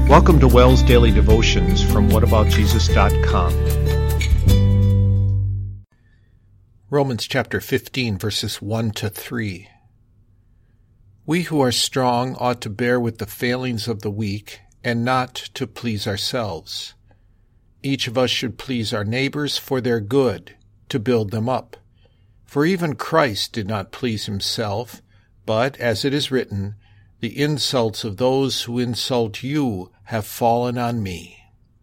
Welcome to Wells Daily Devotions from whataboutjesus.com. Romans chapter 15, verses 1 to 3. We who are strong ought to bear with the failings of the weak and not to please ourselves. Each of us should please our neighbors for their good, to build them up. For even Christ did not please himself, but, as it is written, the insults of those who insult you have fallen on me.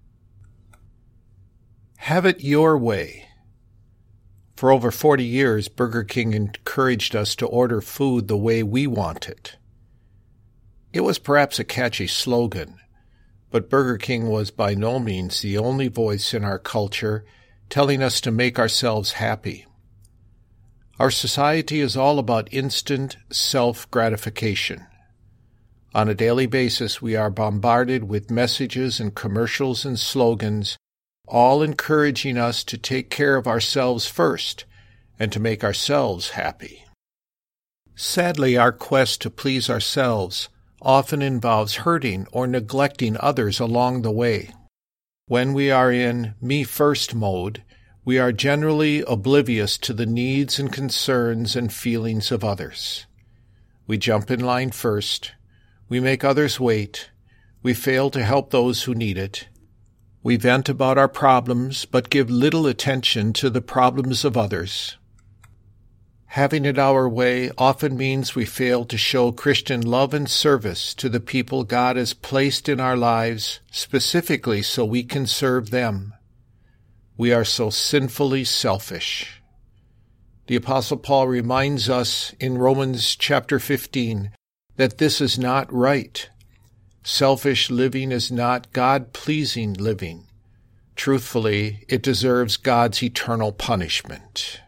Have it your way. For over 40 years, Burger King encouraged us to order food the way we want it. It was perhaps a catchy slogan, but Burger King was by no means the only voice in our culture telling us to make ourselves happy. Our society is all about instant self-gratification. On a daily basis, we are bombarded with messages and commercials and slogans, all encouraging us to take care of ourselves first and to make ourselves happy. Sadly, our quest to please ourselves often involves hurting or neglecting others along the way. When we are in me-first mode, we are generally oblivious to the needs and concerns and feelings of others. We jump in line first. We make others wait. We fail to help those who need it. We vent about our problems, but give little attention to the problems of others. Having it our way often means we fail to show Christian love and service to the people God has placed in our lives, specifically so we can serve them. We are so sinfully selfish. The Apostle Paul reminds us in Romans chapter 15 that this is not right. Selfish living is not God-pleasing living. Truthfully, it deserves God's eternal punishment.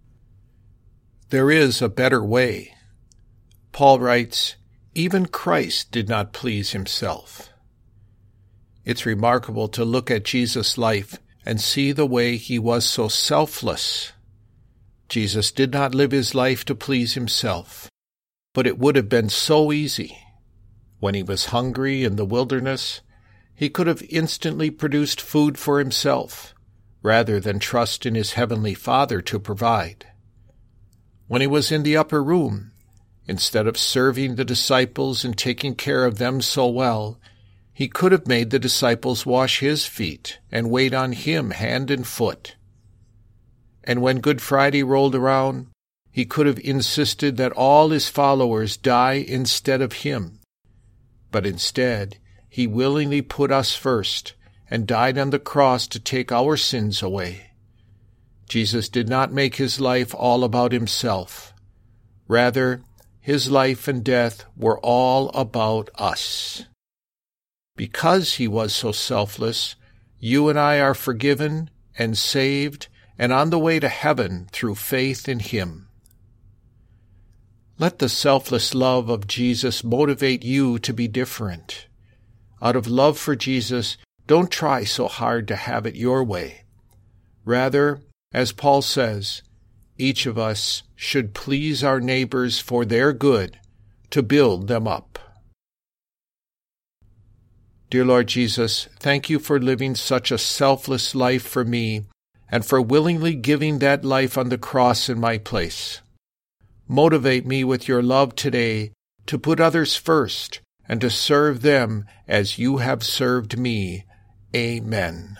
There is a better way. Paul writes, even Christ did not please himself. It's remarkable to look at Jesus' life and see the way he was so selfless. Jesus did not live his life to please himself. But it would have been so easy. When he was hungry in the wilderness, he could have instantly produced food for himself, rather than trust in his heavenly Father to provide. When he was in the upper room, instead of serving the disciples and taking care of them so well, he could have made the disciples wash his feet and wait on him hand and foot. And when Good Friday rolled around, he could have insisted that all his followers die instead of him. But instead, he willingly put us first and died on the cross to take our sins away. Jesus did not make his life all about himself. Rather, his life and death were all about us. Because he was so selfless, you and I are forgiven and saved and on the way to heaven through faith in him. Let the selfless love of Jesus motivate you to be different. Out of love for Jesus, don't try so hard to have it your way. Rather, as Paul says, each of us should please our neighbors for their good, to build them up. Dear Lord Jesus, thank you for living such a selfless life for me and for willingly giving that life on the cross in my place. Motivate me with your love today to put others first and to serve them as you have served me. Amen.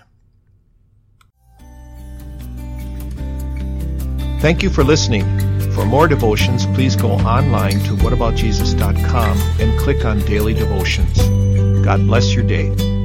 Thank you for listening. For more devotions, please go online to whataboutjesus.com and click on Daily Devotions. God bless your day.